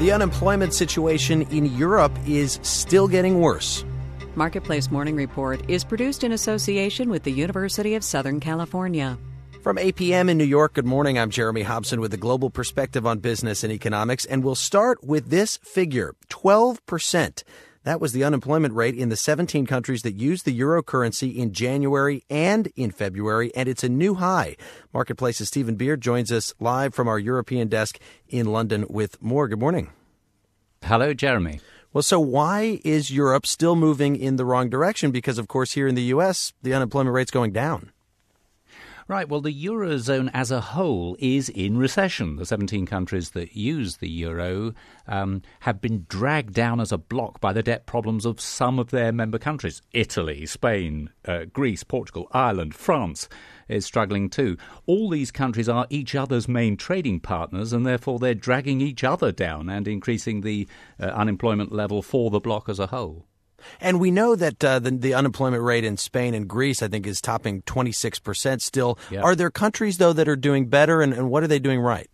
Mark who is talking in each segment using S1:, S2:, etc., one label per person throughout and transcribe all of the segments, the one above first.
S1: The unemployment situation in Europe is still getting worse.
S2: Marketplace Morning Report is produced in association with the University of Southern California.
S1: From APM in New York, good morning. I'm Jeremy Hobson with a global perspective on business and economics, and we'll start with this figure, 12%. That was the unemployment rate in the 17 countries that used the euro currency in January and in February, and it's a new high. Marketplace's Stephen Beard joins us live from our European desk in London with more. Good morning.
S3: Hello, Jeremy.
S1: Well, so why is Europe still moving in the wrong direction? Because, of course, here in the U.S., the unemployment rate's going down.
S3: Right, well, the Eurozone as a whole is in recession. The 17 countries that use the euro have been dragged down as a block by the debt problems of some of their member countries. Italy, Spain, Greece, Portugal, Ireland, France is struggling too. All these countries are each other's main trading partners, and therefore they're dragging each other down and increasing the unemployment level for the bloc as a whole.
S1: And we know that the unemployment rate in Spain and Greece, I think, is topping 26% still. Yep. Are there countries, though, that are doing better, and what are they doing right?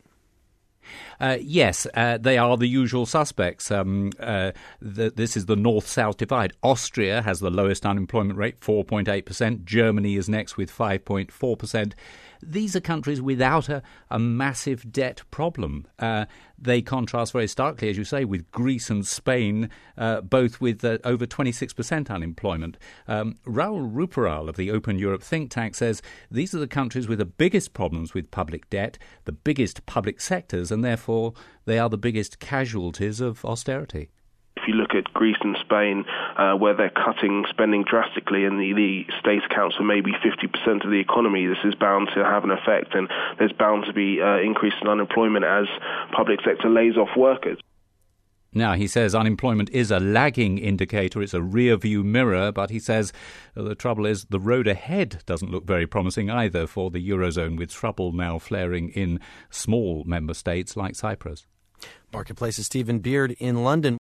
S3: Yes, they are the usual suspects. This is the north-south divide. Austria has the lowest unemployment rate, 4.8%. Germany is next with 5.4%. These are countries without a massive debt problem. They contrast very starkly, as you say, with Greece and Spain, both with over 26% unemployment. Raul Ruparal of the Open Europe think tank says these are the countries with the biggest problems with public debt, the biggest public sectors, and therefore they are the biggest casualties of austerity.
S4: If you look at Greece and Spain, where they're cutting spending drastically and the state accounts for maybe 50% of the economy, this is bound to have an effect, and there's bound to be increase in unemployment as public sector lays off workers.
S3: Now, he says unemployment is a lagging indicator, it's a rear-view mirror, but he says the trouble is the road ahead doesn't look very promising either for the Eurozone, with trouble now flaring in small member states like Cyprus.
S1: Marketplace's Stephen Beard in London.